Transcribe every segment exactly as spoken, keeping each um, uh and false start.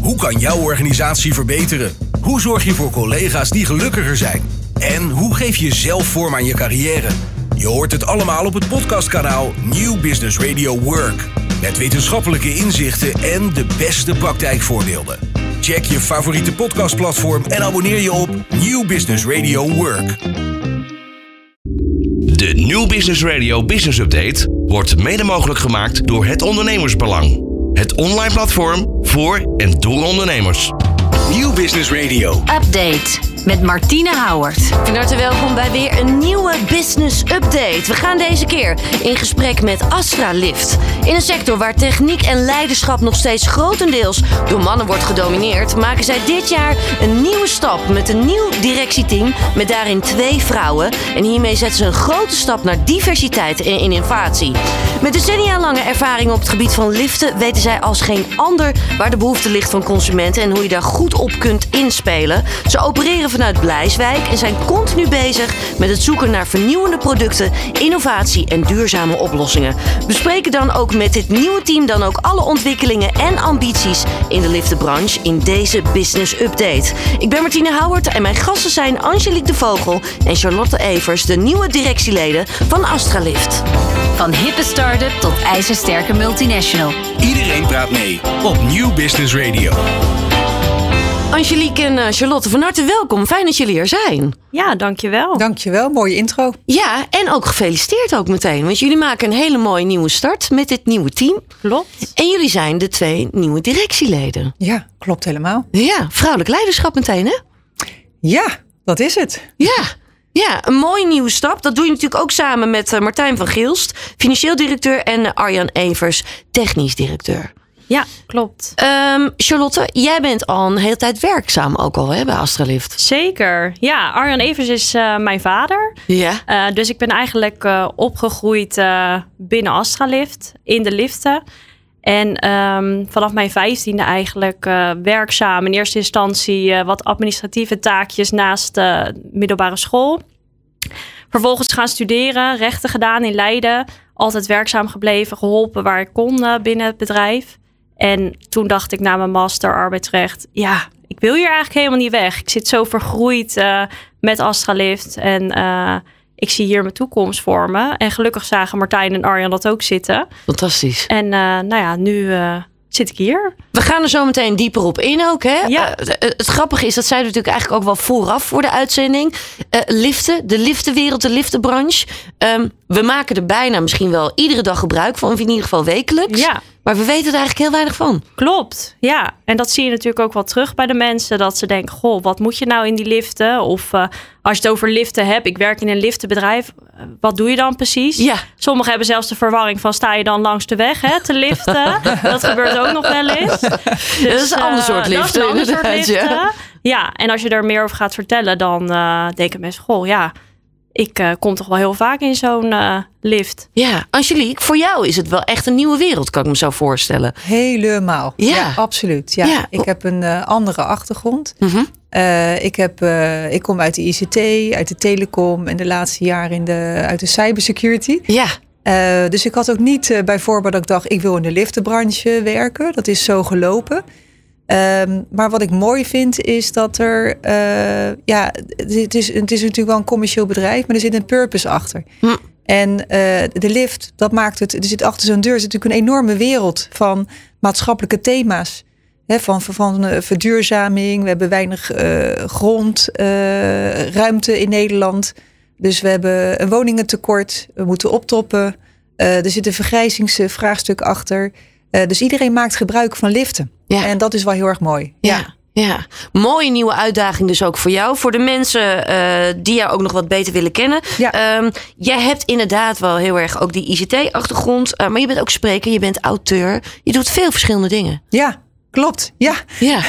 Hoe kan jouw organisatie verbeteren? Hoe zorg je voor collega's die gelukkiger zijn? En hoe geef je zelf vorm aan je carrière? Je hoort het allemaal op het podcastkanaal New Business Radio Work. Met wetenschappelijke inzichten en de beste praktijkvoorbeelden. Check je favoriete podcastplatform en abonneer je op New Business Radio Work. De New Business Radio Business Update wordt mede mogelijk gemaakt door Het Ondernemersbelang. Het online platform voor en door ondernemers. New Business Radio Update met Martine Houwert. Van harte welkom bij weer een nieuwe Business Update. We gaan deze keer in gesprek met Astralift. In een sector waar techniek en leiderschap nog steeds grotendeels door mannen wordt gedomineerd, maken zij dit jaar een nieuwe stap met een nieuw directieteam met daarin twee vrouwen. En hiermee zetten ze een grote stap naar diversiteit en innovatie. Met decennia lange ervaring op het gebied van liften weten zij als geen ander waar de behoefte ligt van consumenten en hoe je daar goed op kunt inspelen. Ze opereren vanuit Blijswijk en zijn continu bezig met het zoeken naar vernieuwende producten, innovatie en duurzame oplossingen. We spreken dan ook met dit nieuwe team dan ook alle ontwikkelingen en ambities in de liftenbranche in deze Business Update. Ik ben Martine Houwert en mijn gasten zijn Angelique de Vogel en Charlotte Evers, de nieuwe directieleden van Astralift. Van hippe start-up tot ijzersterke multinational. Iedereen praat mee op New Business Radio. Angelique en Charlotte, van harte welkom. Fijn dat jullie er zijn. Ja, dankjewel. Dankjewel, mooie intro. Ja, en ook gefeliciteerd ook meteen. Want jullie maken een hele mooie nieuwe start met dit nieuwe team. Klopt. En jullie zijn de twee nieuwe directieleden. Ja, klopt helemaal. Ja, vrouwelijk leiderschap meteen, hè? Ja, dat is het. Ja, ja, een mooie nieuwe stap. Dat doe je natuurlijk ook samen met uh, Martijn van Gilst, financieel directeur, en uh, Arjan Evers, technisch directeur. Ja, klopt. Um, Charlotte, jij bent al een hele tijd werkzaam ook al hè, bij Astralift. Zeker. Ja, Arjan Evers is uh, mijn vader. Ja. Uh, dus ik ben eigenlijk uh, opgegroeid uh, binnen Astralift, in de liften. En um, vanaf mijn vijftiende eigenlijk uh, werkzaam. In eerste instantie uh, wat administratieve taakjes naast de middelbare school. Vervolgens gaan studeren, rechten gedaan in Leiden. Altijd werkzaam gebleven, geholpen waar ik kon uh, binnen het bedrijf. En toen dacht ik na mijn master arbeidsrecht, ja, ik wil hier eigenlijk helemaal niet weg. Ik zit zo vergroeid uh, met Astralift en uh, ik zie hier mijn toekomst voor me. En gelukkig zagen Martijn en Arjan dat ook zitten. Fantastisch. En uh, nou ja, nu uh, zit ik hier. We gaan er zo meteen dieper op in ook. Hè? Ja. Uh, het, het grappige is, dat zeiden we natuurlijk eigenlijk ook wel vooraf voor de uitzending. Uh, liften, de liftenwereld, de liftenbranche. Um, we maken er bijna misschien wel iedere dag gebruik van. Of in ieder geval wekelijks. Ja. Maar we weten er eigenlijk heel weinig van. Klopt, ja. En dat zie je natuurlijk ook wel terug bij de mensen. Dat ze denken, goh, wat moet je nou in die liften? Of uh, als je het over liften hebt. Ik werk in een liftenbedrijf. Wat doe je dan precies? Ja. Sommigen hebben zelfs de verwarring van, sta je dan langs de weg hè, te liften? Dat gebeurt ook nog wel eens. Dus, dat is een ander soort liften. Dat is een ander soort liften. Ja. Ja, en als je er meer over gaat vertellen, dan uh, denken mensen, goh, ja, ik uh, kom toch wel heel vaak in zo'n uh, lift. Ja, Angelique, voor jou is het wel echt een nieuwe wereld, kan ik me zo voorstellen. Helemaal. Ja. Ja, absoluut. Ja. Ja. Ik heb een uh, andere achtergrond. Mm-hmm. Uh, ik, heb, uh, ik kom uit de I C T, uit de telecom en de laatste jaren in de, uit de cybersecurity. Ja. Uh, dus ik had ook niet uh, bij voorbaat dat ik dacht, ik wil in de liftenbranche werken. Dat is zo gelopen. Um, maar wat ik mooi vind is dat er, uh, ja, het is, het is natuurlijk wel een commercieel bedrijf, maar er zit een purpose achter. Hm. En uh, de lift, dat maakt het, er zit achter zo'n deur zit natuurlijk een enorme wereld van maatschappelijke thema's. Hè, van van uh, verduurzaming, we hebben weinig uh, grond, uh, ruimte in Nederland. Dus we hebben een woningentekort, we moeten optoppen. Uh, er zit een vergrijzingsvraagstuk achter. Uh, dus iedereen maakt gebruik van liften. Ja. En dat is wel heel erg mooi. Ja. Ja. Ja, mooie nieuwe uitdaging dus ook voor jou. Voor de mensen uh, die jou ook nog wat beter willen kennen. Ja. Um, jij hebt inderdaad wel heel erg ook die I C T-achtergrond. Uh, maar je bent ook spreker, je bent auteur. Je doet veel verschillende dingen. Ja, klopt. Ja. Ja.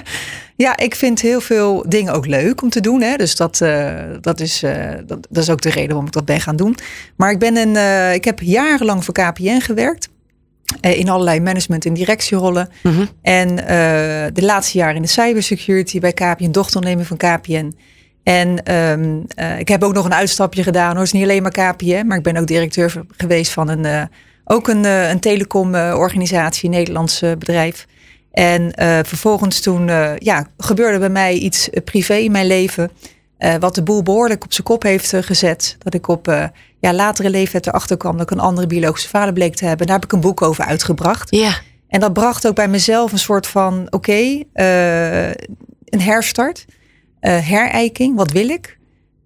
Ja, ik vind heel veel dingen ook leuk om te doen. Hè. Dus dat, uh, dat, is, uh, dat, dat is ook de reden waarom ik dat ben gaan doen. Maar ik, ben een, uh, ik heb jarenlang voor K P N gewerkt. Uh, in allerlei management- en directierollen. Mm-hmm. En uh, de laatste jaren in de cybersecurity bij K P N, dochterneming van K P N. En um, uh, ik heb ook nog een uitstapje gedaan. Hoor. Het is niet alleen maar K P N, maar ik ben ook directeur geweest van een, uh, ook een, uh, een telecomorganisatie, uh, een Nederlands uh, bedrijf. En uh, vervolgens toen uh, ja, gebeurde bij mij iets uh, privé in mijn leven. Uh, wat de boel behoorlijk op zijn kop heeft uh, gezet. Dat ik op uh, ja, latere leeftijd erachter kwam dat ik een andere biologische vader bleek te hebben. Daar heb ik een boek over uitgebracht. Ja. En dat bracht ook bij mezelf een soort van, oké, okay, uh, een herstart. Uh, herijking, wat wil ik?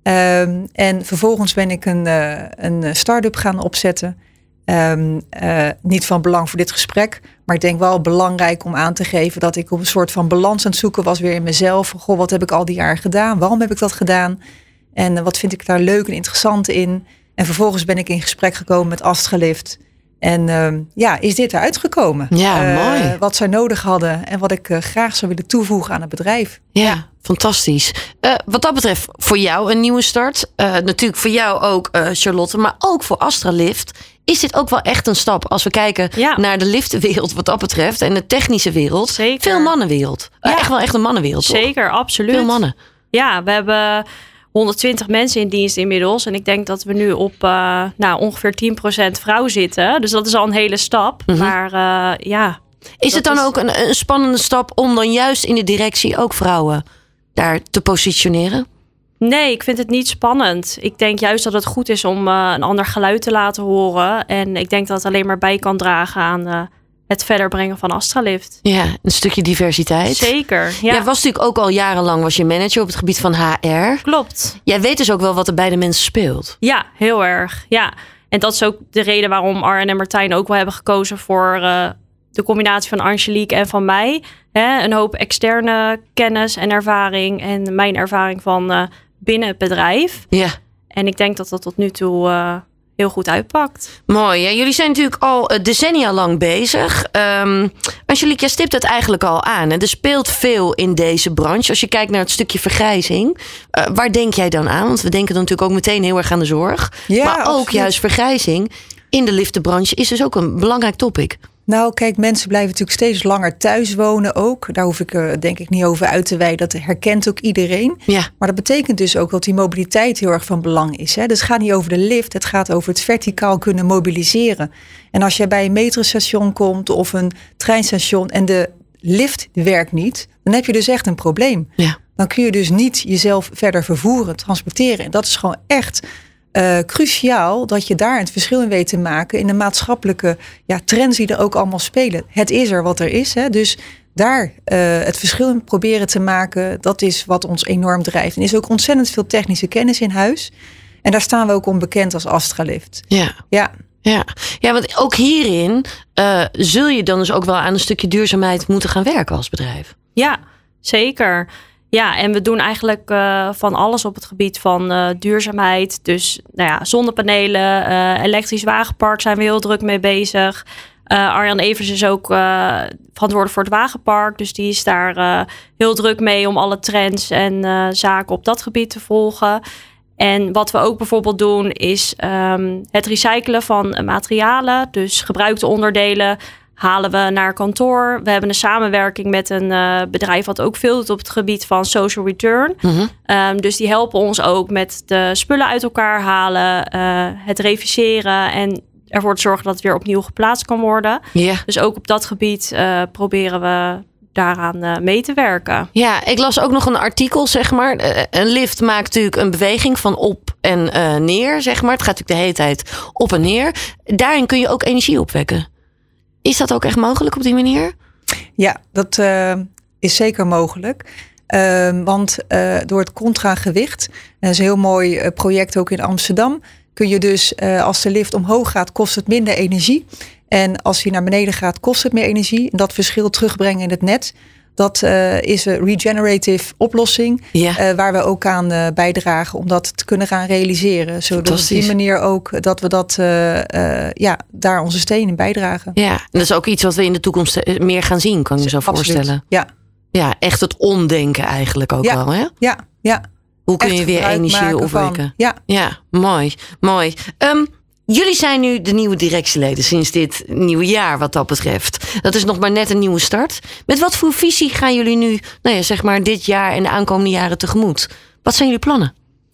Um, en vervolgens ben ik een, uh, een start-up gaan opzetten. Um, uh, niet van belang voor dit gesprek, maar ik denk wel belangrijk om aan te geven dat ik op een soort van balans aan het zoeken was weer in mezelf. Goh, wat heb ik al die jaren gedaan? Waarom heb ik dat gedaan? En uh, wat vind ik daar leuk en interessant in? En vervolgens ben ik in gesprek gekomen met Astralift. En uh, ja, is dit eruit gekomen? Ja, uh, mooi. Wat zij nodig hadden en wat ik uh, graag zou willen toevoegen aan het bedrijf. Ja, ja. Fantastisch. Uh, wat dat betreft voor jou een nieuwe start. Uh, natuurlijk voor jou ook, uh, Charlotte, maar ook voor Astralift. Is dit ook wel echt een stap als we kijken ja. naar de liftenwereld wat dat betreft en de technische wereld? Zeker. Veel mannenwereld. Ja. Uh, echt wel echt een mannenwereld. Zeker, toch? Absoluut. Veel mannen. Ja, we hebben honderdtwintig mensen in dienst inmiddels. En ik denk dat we nu op uh, nou, ongeveer tien procent vrouw zitten. Dus dat is al een hele stap. Mm-hmm. Maar uh, ja. Is het dan is... ook een, een spannende stap om dan juist in de directie ook vrouwen daar te positioneren? Nee, ik vind het niet spannend. Ik denk juist dat het goed is om uh, een ander geluid te laten horen. En ik denk dat het alleen maar bij kan dragen aan uh, het verder brengen van Astralift. Ja, een stukje diversiteit. Zeker, ja. Jij was natuurlijk ook al jarenlang was je manager op het gebied van H R. Klopt. Jij weet dus ook wel wat er bij de mensen speelt. Ja, heel erg. Ja. En dat is ook de reden waarom Arjen en Martijn ook wel hebben gekozen voor Uh, de combinatie van Angelique en van mij. Hè, een hoop externe kennis en ervaring. En mijn ervaring van uh, binnen het bedrijf. Ja. En ik denk dat dat tot nu toe uh, heel goed uitpakt. Mooi. Ja. Jullie zijn natuurlijk al uh, decennia lang bezig. Um, Angelique, jij stipt het eigenlijk al aan. En er speelt veel in deze branche. Als je kijkt naar het stukje vergrijzing. Uh, waar denk jij dan aan? Want we denken dan natuurlijk ook meteen heel erg aan de zorg. Ja, maar ook absoluut. Juist vergrijzing in de liftenbranche is dus ook een belangrijk topic. Nou, kijk, mensen blijven natuurlijk steeds langer thuis wonen ook. Daar hoef ik uh, denk ik niet over uit te wijden. Dat herkent ook iedereen. Ja. Maar dat betekent dus ook dat die mobiliteit heel erg van belang is. Hè? Dus het gaat niet over de lift. Het gaat over het verticaal kunnen mobiliseren. En als je bij een metrostation komt of een treinstation en de lift werkt niet, dan heb je dus echt een probleem. Ja. Dan kun je dus niet jezelf verder vervoeren, transporteren. En dat is gewoon echt Uh, cruciaal dat je daar het verschil in weet te maken in de maatschappelijke ja, trends die er ook allemaal spelen. Het is er wat er is. Hè? Dus daar uh, het verschil in proberen te maken, dat is wat ons enorm drijft. En er is ook ontzettend veel technische kennis in huis. En daar staan we ook onbekend als Astralift. Ja. Ja. Ja. Ja, want ook hierin uh, zul je dan dus ook wel aan een stukje duurzaamheid moeten gaan werken als bedrijf. Ja, zeker. Ja, en we doen eigenlijk uh, van alles op het gebied van uh, duurzaamheid. Dus nou ja, zonnepanelen, uh, elektrisch wagenpark zijn we heel druk mee bezig. Uh, Arjan Evers is ook uh, verantwoordelijk voor het wagenpark. Dus die is daar uh, heel druk mee om alle trends en uh, zaken op dat gebied te volgen. En wat we ook bijvoorbeeld doen is um, het recyclen van materialen. Dus gebruikte onderdelen halen we naar kantoor. We hebben een samenwerking met een uh, bedrijf wat ook veel doet op het gebied van social return. Mm-hmm. Um, dus die helpen ons ook met de spullen uit elkaar halen, uh, het reviseren en ervoor te zorgen dat het weer opnieuw geplaatst kan worden. Yeah. Dus ook op dat gebied uh, proberen we daaraan uh, mee te werken. Ja, ik las ook nog een artikel, zeg maar. Uh, een lift maakt natuurlijk een beweging van op en uh, neer, zeg maar. Het gaat natuurlijk de hele tijd op en neer. Daarin kun je ook energie opwekken. Is dat ook echt mogelijk op die manier? Ja, dat uh, is zeker mogelijk. Uh, want uh, door het contragewicht, dat is een heel mooi uh, project ook in Amsterdam, kun je dus uh, als de lift omhoog gaat, kost het minder energie. En als hij naar beneden gaat, kost het meer energie. En dat verschil terugbrengen in het net, dat uh, is een regenerative oplossing. Ja. Uh, waar we ook aan uh, bijdragen om dat te kunnen gaan realiseren. Zodat op die manier ook dat we dat, uh, uh, ja, daar onze steen in bijdragen. Ja, en dat is ook iets wat we in de toekomst meer gaan zien, kan je me zo Absoluut. voorstellen. Ja. Ja, echt het omdenken eigenlijk ook ja. wel, hè? Ja, ja. Hoe kun echt je weer energie opwekken? Van, ja. Ja, mooi, mooi. Um, Jullie zijn nu de nieuwe directieleden sinds dit nieuwe jaar wat dat betreft. Dat is nog maar net een nieuwe start. Met wat voor visie gaan jullie nu, nou ja, zeg maar dit jaar en de aankomende jaren tegemoet? Wat zijn jullie plannen?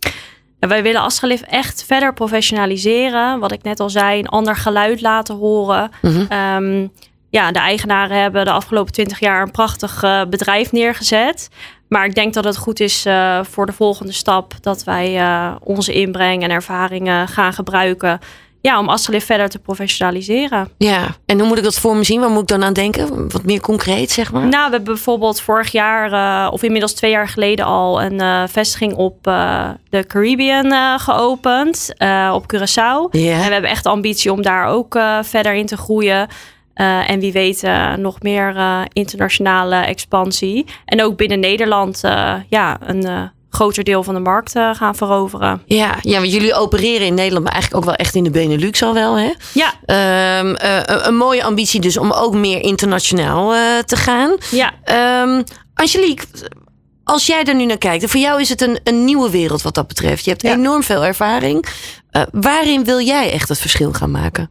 Ja, wij willen Astralift echt verder professionaliseren. Wat ik net al zei, een ander geluid laten horen. Mm-hmm. Um, ja, de eigenaren hebben de afgelopen twintig jaar een prachtig uh, bedrijf neergezet. Maar ik denk dat het goed is uh, voor de volgende stap dat wij uh, onze inbreng en ervaringen gaan gebruiken. Ja, om Astralift verder te professionaliseren. Ja, en hoe moet ik dat voor me zien? Waar moet ik dan aan denken? Wat meer concreet, zeg maar? Nou, we hebben bijvoorbeeld vorig jaar, uh, of inmiddels twee jaar geleden al, een uh, vestiging op uh, de Caribbean uh, geopend. Uh, op Curaçao. Yeah. En we hebben echt de ambitie om daar ook uh, verder in te groeien. Uh, en wie weet uh, nog meer uh, internationale expansie. En ook binnen Nederland uh, ja, een uh, groter deel van de markt uh, gaan veroveren. Ja, ja, want jullie opereren in Nederland, maar eigenlijk ook wel echt in de Benelux al wel, hè? Ja. Um, uh, een, een mooie ambitie dus om ook meer internationaal uh, te gaan. Ja. Um, Angelique, als jij er nu naar kijkt, voor jou is het een, een nieuwe wereld wat dat betreft. Je hebt ja. enorm veel ervaring. Uh, waarin wil jij echt het verschil gaan maken?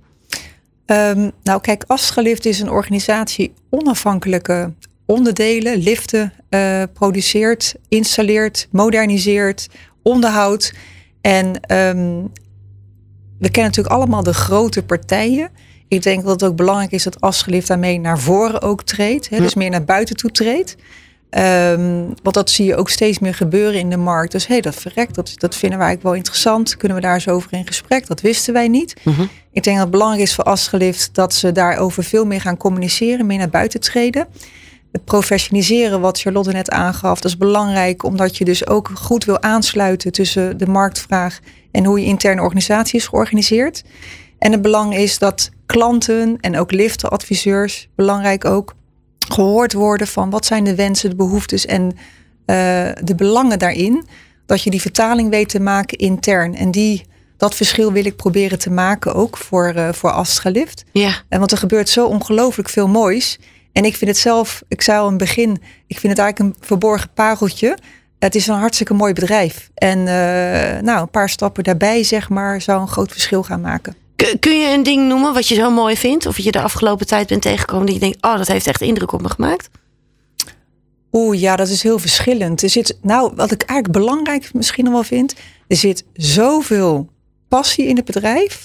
Um, nou kijk, Astralift is een organisatie onafhankelijke onderdelen, liften uh, produceert, installeert, moderniseert, onderhoudt. En um, we kennen natuurlijk allemaal de grote partijen. Ik denk dat het ook belangrijk is dat Astralift daarmee naar voren ook treedt. Hè, dus meer naar buiten toe treedt. Um, want dat zie je ook steeds meer gebeuren in de markt. Dus hé, hey, dat verrekt, dat, dat vinden wij eigenlijk wel interessant. Kunnen we daar eens over in gesprek? Dat wisten wij niet. Mm-hmm. Ik denk dat het belangrijk is voor Astralift dat ze daarover veel meer gaan communiceren, meer naar buiten treden. Het professionaliseren, wat Charlotte net aangaf, dat is belangrijk omdat je dus ook goed wil aansluiten tussen de marktvraag en hoe je interne organisatie is georganiseerd. En het belang is dat klanten en ook liftenadviseurs, belangrijk ook, gehoord worden van wat zijn de wensen, de behoeftes en uh, de belangen daarin. Dat je die vertaling weet te maken intern. En die, dat verschil wil ik proberen te maken ook voor, uh, voor Astralift. Ja. En want er gebeurt zo ongelooflijk veel moois. En ik vind het zelf, ik zei al in het begin, ik vind het eigenlijk een verborgen pareltje. Het is een hartstikke mooi bedrijf. En uh, nou, een paar stappen daarbij, zeg maar, zou een groot verschil gaan maken. Kun je een ding noemen wat je zo mooi vindt? Of je de afgelopen tijd bent tegengekomen dat je denkt, oh, dat heeft echt indruk op me gemaakt? Oeh, ja, dat is heel verschillend. Er zit, nou, wat ik eigenlijk belangrijk misschien nog wel vind, er zit zoveel passie in het bedrijf.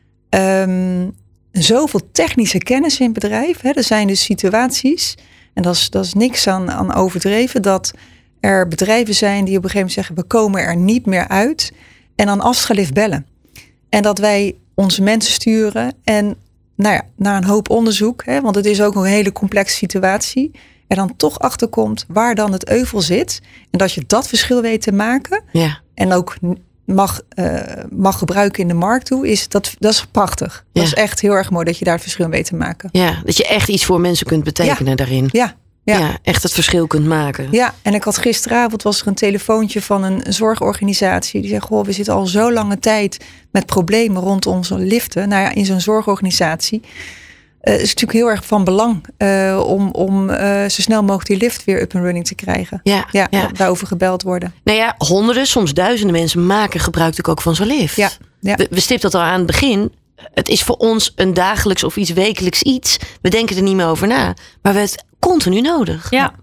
Um, zoveel technische kennis in het bedrijf. Hè. Er zijn dus situaties, en dat is, dat is niks aan, aan overdreven, dat er bedrijven zijn die op een gegeven moment zeggen, we komen er niet meer uit. En dan Astralift bellen. En dat wij onze mensen sturen en nou ja, na een hoop onderzoek, hè, want het is ook een hele complexe situatie, er dan toch achterkomt waar dan het euvel zit. En dat je dat verschil weet te maken ja. en ook mag, uh, mag gebruiken in de markt toe, is dat, dat is prachtig. Ja. Dat is echt heel erg mooi dat je daar het verschil weet te maken. Ja, dat je echt iets voor mensen kunt betekenen ja. daarin. Ja. Ja. Ja. ja, echt het verschil kunt maken. Ja, en ik had gisteravond was er een telefoontje van een zorgorganisatie. Die zei, goh, we zitten al zo lange tijd met problemen rondom onze liften. Nou ja, in zo'n zorgorganisatie uh, is het natuurlijk heel erg van belang uh, om, om uh, zo snel mogelijk die lift weer up and running te krijgen. Ja, ja, ja. daarover gebeld worden. Nou ja, honderden, soms duizenden mensen maken gebruik natuurlijk ook van zo'n lift. Ja, ja. We, we stipten dat al aan het begin. Het is voor ons een dagelijks of iets wekelijks iets. We denken er niet meer over na. Maar we hebben het continu nodig. Ja.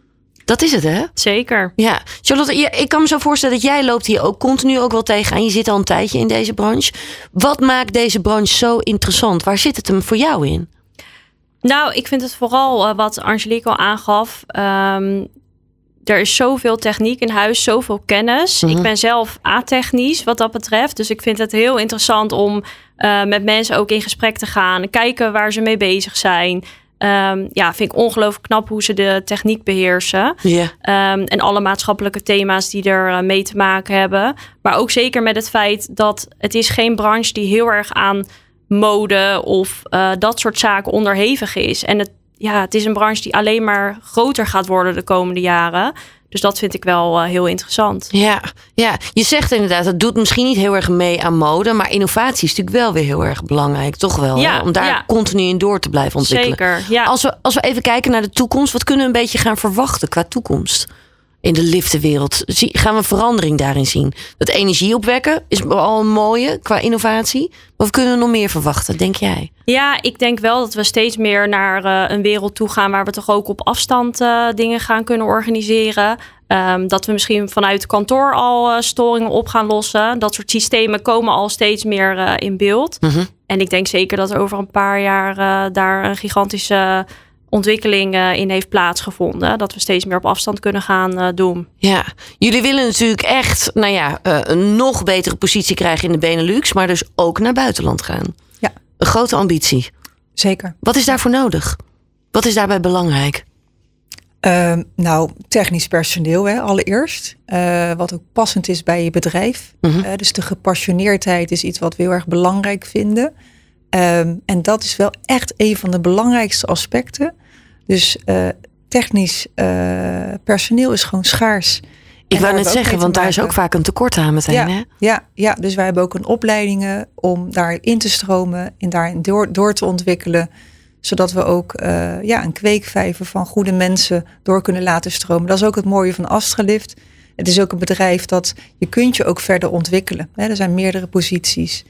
Dat is het, hè? Zeker. Ja. Charlotte, ik kan me zo voorstellen dat jij loopt hier ook continu ook wel tegenaan. Je zit al een tijdje in deze branche. Wat maakt deze branche zo interessant? Waar zit het hem voor jou in? Nou, ik vind het vooral uh, wat Angelique al aangaf. Um, er is zoveel techniek in huis, zoveel kennis. Mm-hmm. Ik ben zelf atechnisch wat dat betreft. Dus ik vind het heel interessant om uh, met mensen ook in gesprek te gaan. Kijken waar ze mee bezig zijn. Um, ja, vind ik ongelooflijk knap hoe ze de techniek beheersen. Yeah. Um, en alle maatschappelijke thema's die er uh, mee te maken hebben. Maar ook zeker met het feit dat het is geen branche die heel erg aan mode of uh, dat soort zaken onderhevig is. En het, ja, het is een branche die alleen maar groter gaat worden de komende jaren. Dus dat vind ik wel uh, heel interessant. Ja, ja, je zegt inderdaad, het doet misschien niet heel erg mee aan mode. Maar innovatie is natuurlijk wel weer heel erg belangrijk. Toch wel, ja, hè? Om daar ja. continu in door te blijven ontwikkelen. Zeker, ja. Als we, als we even kijken naar de toekomst. Wat kunnen we een beetje gaan verwachten qua toekomst? In de liftenwereld. Gaan we verandering daarin zien? Dat energie opwekken is al een mooie qua innovatie. Maar wat kunnen we nog meer verwachten, denk jij? Ja, ik denk wel dat we steeds meer naar uh, een wereld toe gaan waar we toch ook op afstand uh, dingen gaan kunnen organiseren. Um, dat we misschien vanuit kantoor al uh, storingen op gaan lossen. Dat soort systemen komen al steeds meer uh, in beeld. Mm-hmm. En ik denk zeker dat er over een paar jaar uh, daar een gigantische ontwikkeling uh, in heeft plaatsgevonden. Dat we steeds meer op afstand kunnen gaan uh, doen. Ja, jullie willen natuurlijk echt, nou ja, uh, een nog betere positie krijgen in de Benelux, maar dus ook naar buitenland gaan. Ja. Een grote ambitie. Zeker. Wat is daarvoor nodig? Wat is daarbij belangrijk? Uh, nou, technisch personeel hè, allereerst. Uh, wat ook passend is bij je bedrijf. Mm-hmm. Uh, dus de gepassioneerdheid is iets wat we heel erg belangrijk vinden. Um, en dat is wel echt een van de belangrijkste aspecten. Dus uh, technisch uh, personeel is gewoon schaars. Ik wou net zeggen, want daar is ook vaak een tekort aan meteen. Ja, hè? ja, ja, dus wij hebben ook een opleidingen om daarin te stromen en daarin door, door te ontwikkelen. Zodat we ook uh, ja, een kweekvijver van goede mensen door kunnen laten stromen. Dat is ook het mooie van Astralift. Het is ook een bedrijf dat je kunt je ook verder ontwikkelen. Hè? Er zijn meerdere posities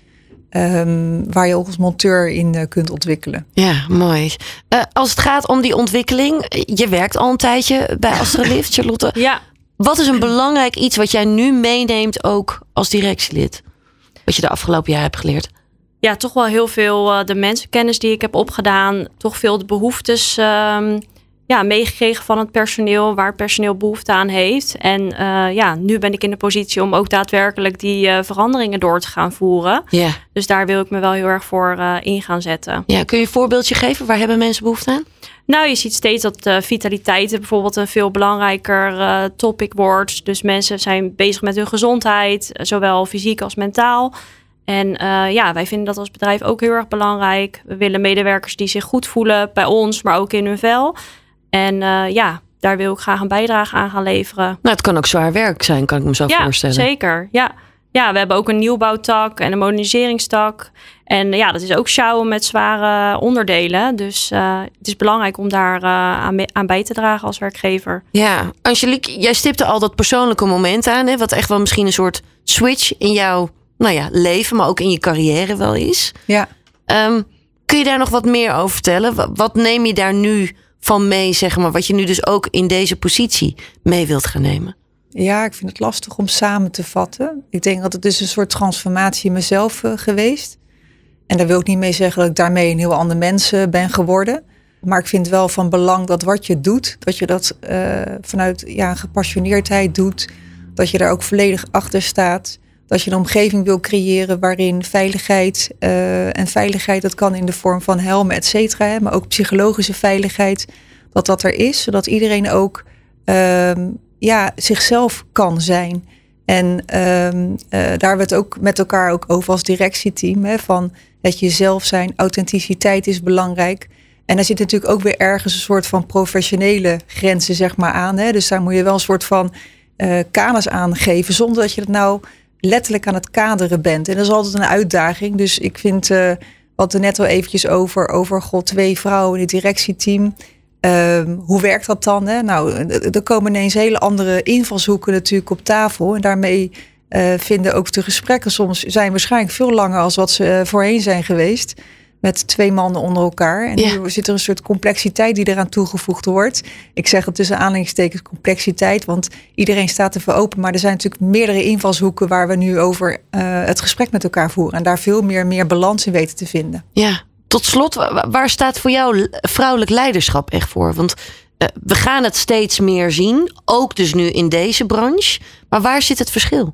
um, waar je ook als monteur in uh, kunt ontwikkelen. Ja, mooi. Uh, als het gaat om die ontwikkeling, je werkt al een tijdje bij Astralift, Charlotte. Ja. Wat is een belangrijk iets wat jij nu meeneemt ook als directielid? Wat je de afgelopen jaar hebt geleerd? Ja, toch wel heel veel uh, de mensenkennis die ik heb opgedaan. Toch veel de behoeftes um, ja, meegekregen van het personeel. Waar het personeel behoefte aan heeft. En uh, ja, nu ben ik in de positie om ook daadwerkelijk die uh, veranderingen door te gaan voeren. Ja. Dus daar wil ik me wel heel erg voor uh, in gaan zetten. Ja, kun je een voorbeeldje geven? Waar hebben mensen behoefte aan? Nou, je ziet steeds dat uh, vitaliteit bijvoorbeeld een veel belangrijker uh, topic wordt. Dus mensen zijn bezig met hun gezondheid. Zowel fysiek als mentaal. En uh, ja, wij vinden dat als bedrijf ook heel erg belangrijk. We willen medewerkers die zich goed voelen bij ons, maar ook in hun vel. En uh, ja, daar wil ik graag een bijdrage aan gaan leveren. Nou, het kan ook zwaar werk zijn, kan ik me zo ja, voorstellen. Zeker. Ja, ja, we hebben ook een nieuwbouwtak en een moderniseringstak. En ja, dat is ook sjouwen met zware onderdelen. Dus uh, het is belangrijk om daar uh, aan, aan bij te dragen als werkgever. Ja, Angelique, jij stipte al dat persoonlijke moment aan. Hè, wat echt wel misschien een soort switch in jouw nou ja, leven, maar ook in je carrière wel is. Ja. Um, kun je daar nog wat meer over vertellen? Wat, wat neem je daar nu van mee, zeg maar, wat je nu dus ook in deze positie mee wilt gaan nemen? Ja, ik vind het lastig om samen te vatten. Ik denk dat het dus een soort transformatie in mezelf uh, geweest. En daar wil ik niet mee zeggen dat ik daarmee een heel ander mens uh, ben geworden. Maar ik vind wel van belang dat wat je doet, dat je dat uh, vanuit ja, gepassioneerdheid doet. Dat je daar ook volledig achter staat. Dat je een omgeving wil creëren waarin veiligheid uh, en veiligheid, dat kan in de vorm van helmen, et cetera. Hè, maar ook psychologische veiligheid, dat dat er is. Zodat iedereen ook uh, ja, zichzelf kan zijn. En um, uh, daar hebben we het ook met elkaar ook over als directieteam. Hè, van het jezelf zijn, authenticiteit is belangrijk. En daar zit natuurlijk ook weer ergens een soort van professionele grenzen zeg maar aan. Hè. Dus daar moet je wel een soort van uh, kaders aan geven, zonder dat je het nou letterlijk aan het kaderen bent. En dat is altijd een uitdaging. Dus ik vind, uh, wat er net al eventjes over, over god, twee vrouwen in het directieteam. Um, hoe werkt dat dan? Hè? Nou, er komen ineens hele andere invalshoeken natuurlijk op tafel. En daarmee uh, vinden ook de gesprekken soms zijn waarschijnlijk veel langer als wat ze uh, voorheen zijn geweest. Met twee mannen onder elkaar. En ja. Nu zit er een soort complexiteit die eraan toegevoegd wordt. Ik zeg het tussen aanhalingstekens complexiteit. Want iedereen staat ervoor open. Maar er zijn natuurlijk meerdere invalshoeken waar we nu over uh, het gesprek met elkaar voeren. En daar veel meer, meer balans in weten te vinden. Ja, tot slot, waar staat voor jou vrouwelijk leiderschap echt voor? Want uh, we gaan het steeds meer zien. Ook dus nu in deze branche. Maar waar zit het verschil?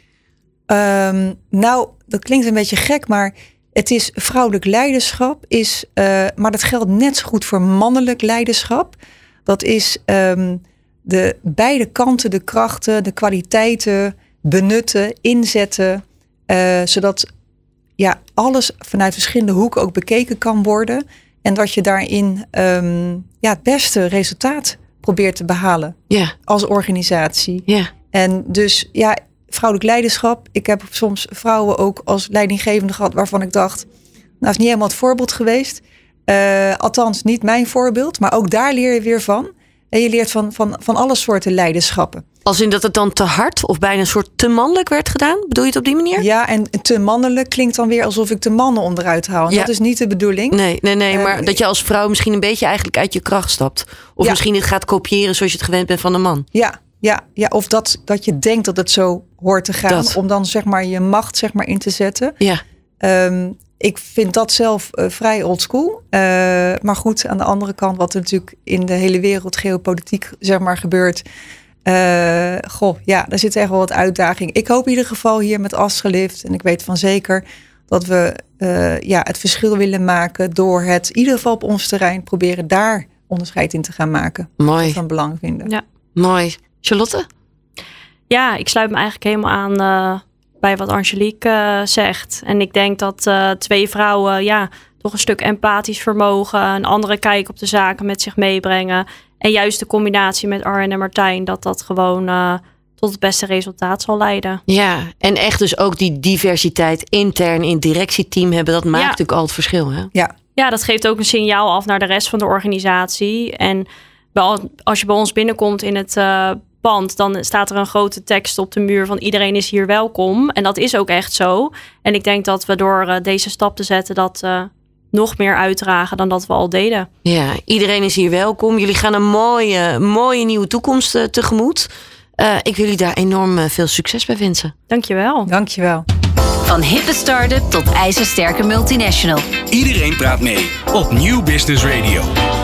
Um, nou, dat klinkt een beetje gek, maar het is vrouwelijk leiderschap, is, uh, maar dat geldt net zo goed voor mannelijk leiderschap. Dat is um, de beide kanten, de krachten, de kwaliteiten benutten, inzetten, uh, zodat ja, alles vanuit verschillende hoeken ook bekeken kan worden. En dat je daarin um, ja, het beste resultaat probeert te behalen yeah. als organisatie. Yeah. En dus ja, vrouwelijk leiderschap. Ik heb soms vrouwen ook als leidinggevende gehad waarvan ik dacht, nou is niet helemaal het voorbeeld geweest. Uh, althans, niet mijn voorbeeld. Maar ook daar leer je weer van. En je leert van, van, van alle soorten leiderschappen. Als in dat het dan te hard of bijna een soort te mannelijk werd gedaan? Bedoel je het op die manier? Ja, en te mannelijk klinkt dan weer alsof ik de mannen onderuit haal. En ja. Dat is niet de bedoeling. Nee, nee, nee. Uh, maar uh, dat je als vrouw misschien een beetje eigenlijk uit je kracht stapt. Of ja. misschien het gaat kopiëren zoals je het gewend bent van een man. Ja, ja, ja. Of dat, dat je denkt dat het zo hoort te gaan. Dat. Om dan zeg maar je macht zeg maar in te zetten. Ja. Um, ik vind dat zelf uh, vrij oldschool. Uh, maar goed, aan de andere kant, wat er natuurlijk in de hele wereld geopolitiek zeg maar gebeurt. Uh, goh, ja, daar zit echt wel wat uitdaging. Ik hoop in ieder geval hier met Astralift, en ik weet van zeker dat we uh, ja, het verschil willen maken door het in ieder geval op ons terrein proberen daar onderscheid in te gaan maken. Mooi. Dat van belang vinden. Ja. Mooi. Charlotte? Ja, ik sluit me eigenlijk helemaal aan uh, bij wat Angelique uh, zegt. En ik denk dat uh, twee vrouwen ja, toch een stuk empathisch vermogen, een andere kijk op de zaken met zich meebrengen. En juist de combinatie met Arjen en Martijn, dat dat gewoon uh, tot het beste resultaat zal leiden. Ja, en echt dus ook die diversiteit intern in het directieteam hebben, dat maakt ja. natuurlijk al het verschil. Hè? Ja. ja, dat geeft ook een signaal af naar de rest van de organisatie. En als je bij ons binnenkomt in het uh, pand, dan staat er een grote tekst op de muur van iedereen is hier welkom. En dat is ook echt zo. En ik denk dat we door uh, deze stap te zetten dat uh, nog meer uitdragen dan dat we al deden. Ja, iedereen is hier welkom. Jullie gaan een mooie, mooie nieuwe toekomst uh, tegemoet. Uh, ik wil jullie daar enorm uh, veel succes bij wensen. Dankjewel. Dankjewel. Van hippe start-up tot ijzersterke multinational. Iedereen praat mee op Nieuw Business Radio.